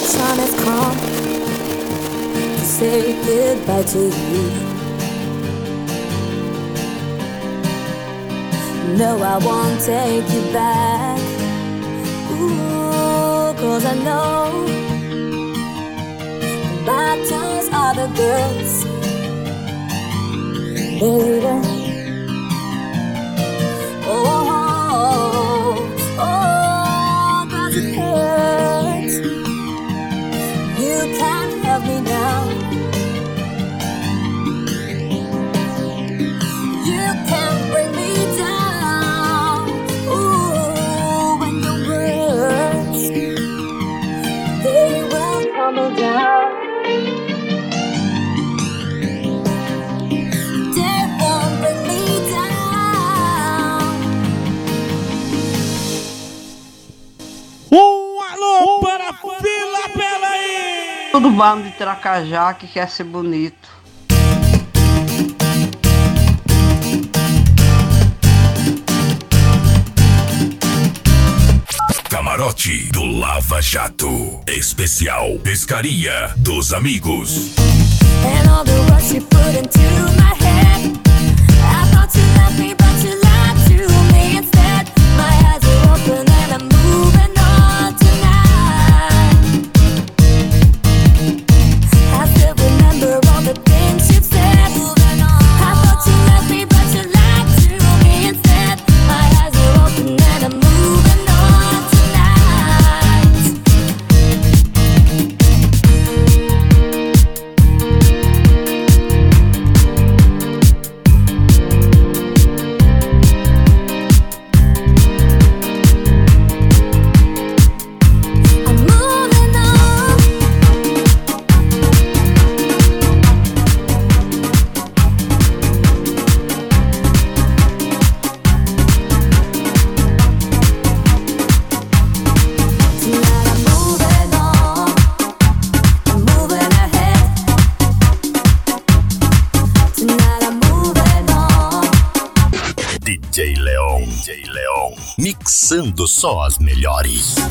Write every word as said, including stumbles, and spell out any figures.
time has come to say goodbye to you. No, I won't take you back. Ooh, 'cause I know bad times are the girls, baby. Oh, oh, oh, 'cause it hurts. You can't help me now. You can't bring me down. Ooh, when the words, they will tumble down. They won't bring me down. Um alô para a Fila Pela aí! Todo bando de Tracajá que quer ser bonito. Camarote do Lava Jato. Especial Pescaria dos Amigos. And all the words you put into my head, I thought you loved me, but you lied to me instead. My eyes are open and I'm moving on tonight. I still remember all the things you said. Moving on. I thought you loved me, but you lied to me instead. My eyes are open and I'm moving on tonight. I'm moving on. Tonight I'm moving on. I'm moving ahead. Tonight I'm moving on. D J Leon. D J Leon. Mixando só as melhores.